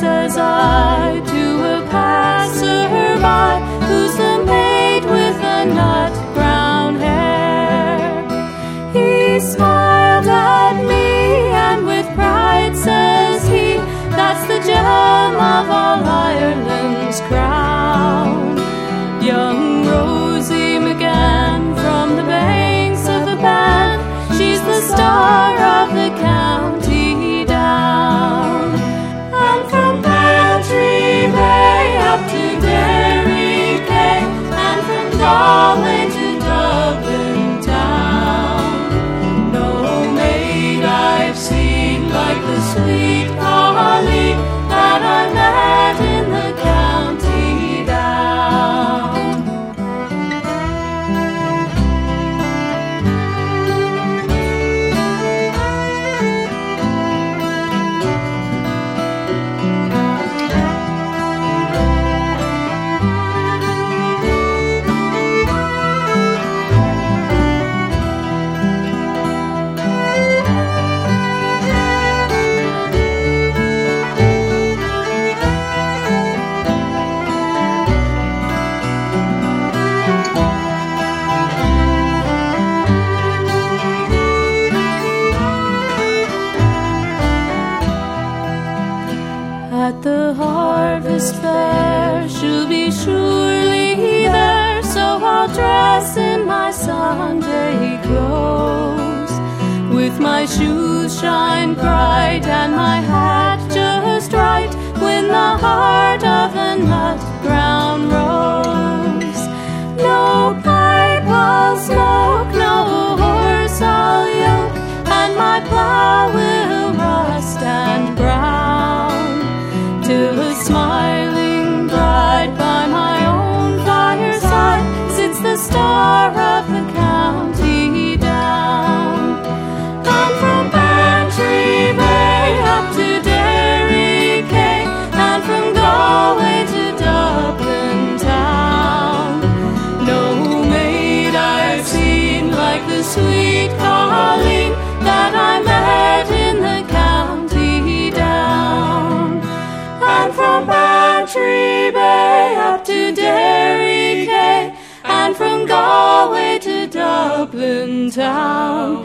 says I to a passer-by, who's the maid with the nut-brown hair. He smiled at me, and with pride says he, that's the gem of all Ireland's crown. Young Rosie McGann from the banks of the Bann, she's the star of the county down. And from Bantry Bay up to Derry Quay, and from Galway to Dublin town, no maid I've seen like the sweet Colleen that I met in the county down. At the harvest fair she'll be surely there, so I'll dress in my Sunday clothes, with my shoes shine bright and my hat just right, when the heart of a nut-brown rose. No pipe I'll smoke, no horse I'll yoke, and my plough will rust and brown, till a smiling bride by my own fireside sits the star of the county down. And from Bantry Bay up to Derry Quay, and from Galway to Dublin town, no maid I've seen like the sweet Colleen that I met in the county down. And from Bantry Bay up to Derry Quay, and from Galway to Dublin town,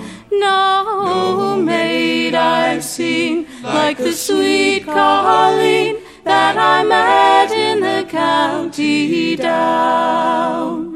no maid I've seen like the sweet Colleen that I met in the county down.